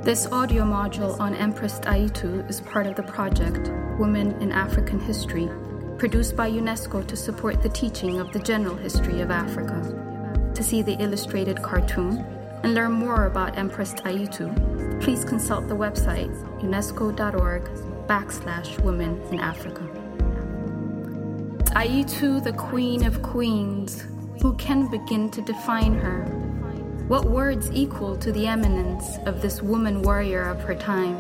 This audio module on Empress Taitu is part of the project Women in African History, produced by UNESCO to support the teaching of the general history of Africa. To see the illustrated cartoon and learn more about Empress Taitu, please consult the website unesco.org/Women in Africa. Taitu, the Queen of Queens, who can begin to define her? What words equal to the eminence of this woman warrior of her time?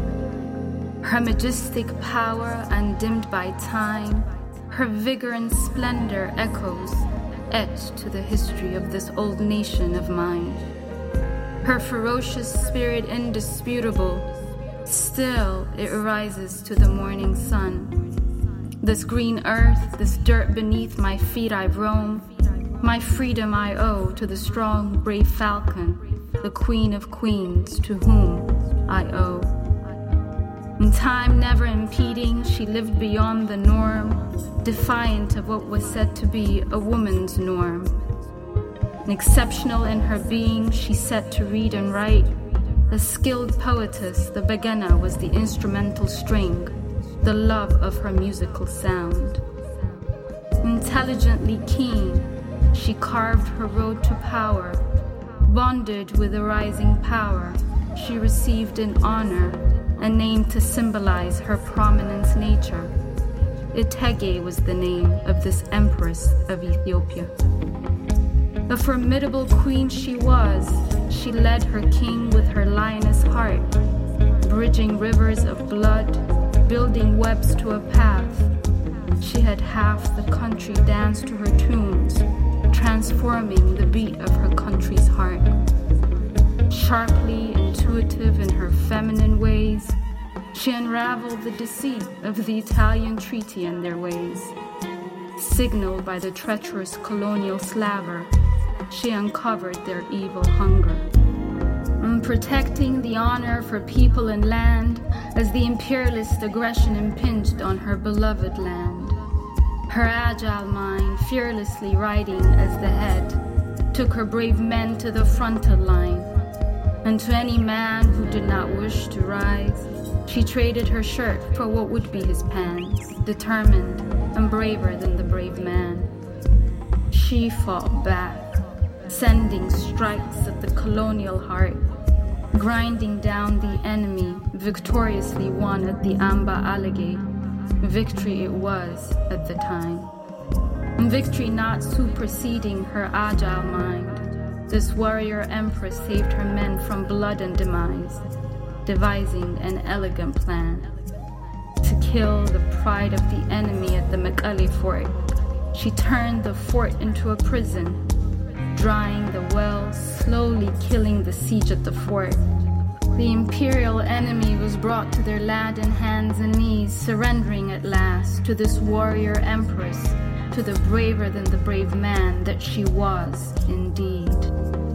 Her majestic power undimmed by time, her vigor and splendor echoes, etched to the history of this old nation of mine. Her ferocious spirit indisputable, still it rises to the morning sun. This green earth, this dirt beneath my feet I roam, my freedom I owe to the strong, brave falcon, the Queen of Queens, to whom I owe. In time never impeding, she lived beyond the norm, defiant of what was said to be a woman's norm. Exceptional in her being, she set to read and write. A skilled poetess, the begana was the instrumental string, the love of her musical sound. Intelligently keen, she carved her road to power. Bonded with a rising power, she received an honor, a name to symbolize her prominence nature. Itege was the name of this empress of Ethiopia. A formidable queen she was. She led her king with her lioness heart, bridging rivers of blood, building webs to a path. She had half the country dance to her tunes, transforming the beat of her country's heart. Sharply intuitive in her feminine ways, she unraveled the deceit of the Italian treaty and their ways. Signaled by the treacherous colonial slaver, she uncovered their evil hunger. Protecting the honor of her people and land as the imperialist aggression impinged on her beloved land. Her agile mind, fearlessly riding as the head, took her brave men to the frontal line. And to any man who did not wish to rise, she traded her shirt for what would be his pants, determined and braver than the brave man. She fought back, sending strikes at the colonial heart, grinding down the enemy, victoriously won at the Amba Alege. Victory it was at the time. Victory not superseding her agile mind. This warrior empress saved her men from blood and demise, devising an elegant plan to kill the pride of the enemy at the Mekelle fort. She turned the fort into a prison, drying the wells, slowly killing the siege at the fort. The imperial enemy was brought to their land in hands and knees, surrendering at last to this warrior empress, to the braver than the brave man that she was indeed.